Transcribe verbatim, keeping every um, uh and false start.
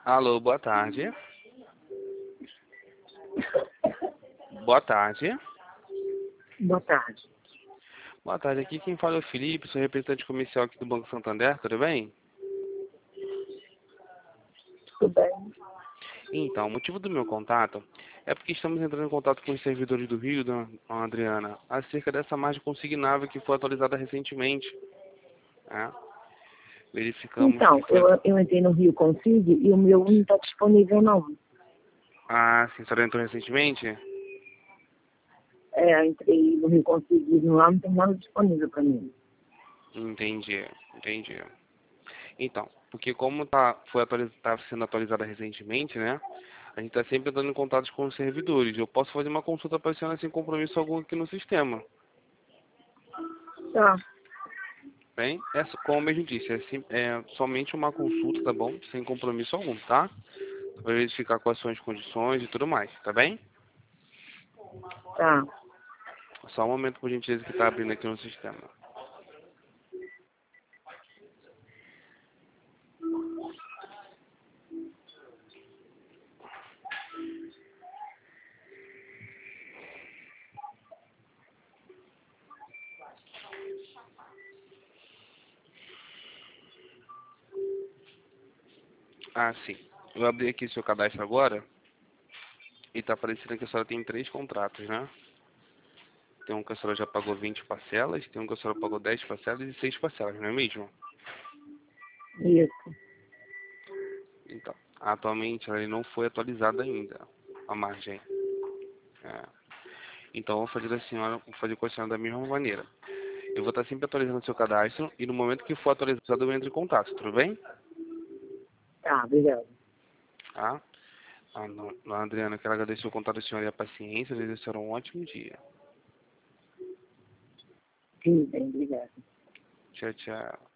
Alô, boa tarde. Boa tarde. Boa tarde. Boa tarde, aqui quem fala é o Felipe, sou representante comercial aqui do Banco Santander, tudo bem? Tudo bem? Então, o motivo do meu contato é porque estamos entrando em contato com os servidores do Rio, dona Adriana, acerca dessa margem consignável que foi atualizada recentemente. Né? Verificamos Então, que foi... eu, eu entrei no Rio Consigo e o meu não está disponível não. Ah, sim, a senhora entrou recentemente? É, eu entrei no Rio Consigo e lá não tem nada disponível para mim. Entendi, entendi. Então, porque como tá, foi atualiz, tá sendo atualizada recentemente, né? A gente está sempre entrando em contato com os servidores. Eu posso fazer uma consulta para a senhora sem compromisso algum aqui no sistema. Tá, Bem, é, so- como eu mesmo disse, é, sim- é somente uma consulta, tá bom? Sem compromisso algum, tá? Para verificar quais são as condições e tudo mais, tá bem? tá. Só um momento, por gentileza, que está abrindo aqui no sistema. Ah, sim. Eu abri aqui seu cadastro agora e está aparecendo que a senhora tem três contratos, né? Tem um que a senhora já pagou vinte parcelas, tem um que a senhora pagou dez parcelas e seis parcelas, não é mesmo? Isso. Então, atualmente ela não foi atualizada ainda, a margem. É. Então, eu vou fazer, da senhora, vou fazer com a senhora da mesma maneira. Eu vou estar sempre atualizando o seu cadastro e no momento que for atualizado eu entro em contato, tudo bem? Tá, obrigado. Tá? Ah, não, não, Adriana, quero agradecer o contato da senhora e a paciência, desejo a senhora um ótimo dia. Sim, bem, obrigado. Tchau, tchau.